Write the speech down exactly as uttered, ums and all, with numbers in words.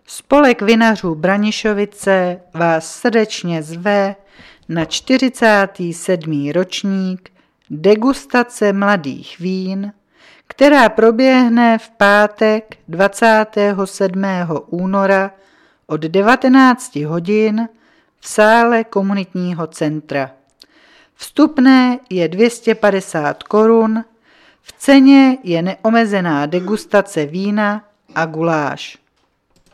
Spolek vinařů Branišovice vás srdečně zve na čtyřicátý sedmý ročník degustace mladých vín, která proběhne v pátek dvacátého sedmého února od devatenácti hodin v sále komunitního centra. Vstupné je dvě stě padesát korun, v ceně je neomezená degustace vína a guláš.